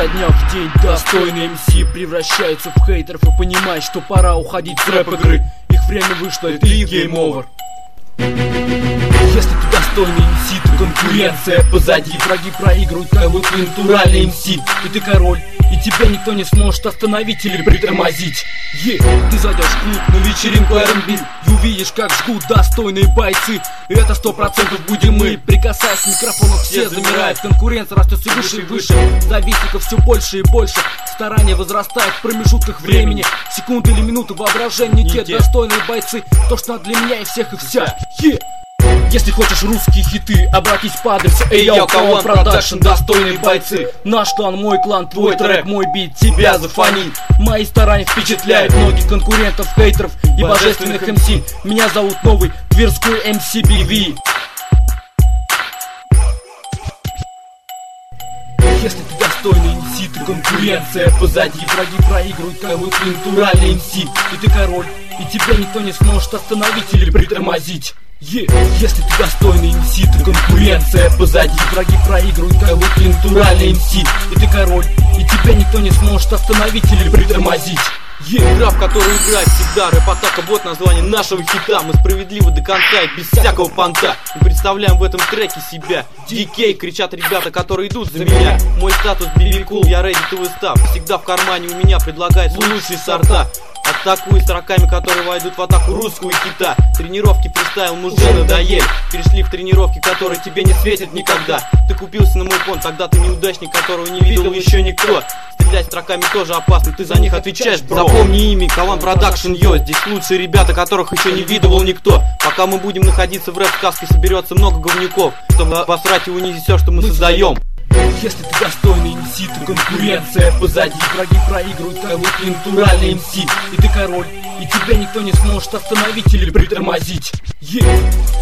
Изо дня в день достойные МС превращаются в хейтеров и понимают, что пора уходить с рэп-игры. Их время вышло, это их гейм овер. Если ты достойный МС, то конкуренция позади. Враги проигрывают, как вы натуральный МС. И ты король, и тебя никто не сможет остановить или притормозить. Ты зайдешь в клуб на вечеринку R&B и увидишь, как жгут достойные бойцы. И это 100% будем мы. Прикасаясь к микрофону, все замирают. Конкуренция растет все выше и выше. Завистников все больше и больше. Старание возрастает в промежутках времени. Секунды или минуты воображения. Не те достойные бойцы. То, что надо для меня и всех и вся. Если хочешь русские хиты, обратись по адресу Эйяу Калан Продакшн, достойные бойцы. Наш клан, мой клан, твой трек, мой бит, тебя зафонит. Мои старания впечатляют многих конкурентов, хейтеров и божественных МС. Меня зовут новый Тверской МС Big V. Если ты достойный МС, то конкуренция позади. Враги проигрывают, как вы натуральный МС. И ты король, и тебя никто не сможет остановить или притормозить. Если ты достойный МС, то конкуренция позади. Враги проигрывают, как вы натуральный МС. И ты король, и тебя никто не сможет остановить или притормозить. Рэп, который играет всегда, рэп-атака, вот название нашего хита. Мы справедливы до конца и без всякого понта. Мы представляем в этом треке себя. DK, кричат ребята, которые идут за меня. Мой статус BB Cool, я ready to став. Всегда в кармане у меня предлагает лучшие сорта. Атакую с раками, которые войдут в атаку русскую хита. Тренировки фристайл мы уже надоели. Перешли в тренировки, которые тебе не светят никогда. Ты купился на мой фон, тогда ты неудачник, которого не видел еще никто. Стрелять строками тоже опасно, ты за них отвечаешь, бро. Запомни имя, Калан Продакшн, йо. Здесь лучшие ребята, которых еще не видывал никто. Пока мы будем находиться в рэп-сказке, соберется много говнюков, чтобы обосрать и унизить все, что мы создаем. Если ты достойный МС, то конкуренция позади. Враги проигрывают, как вы натуральный МС. И ты король, и тебя никто не сможет остановить или притормозить.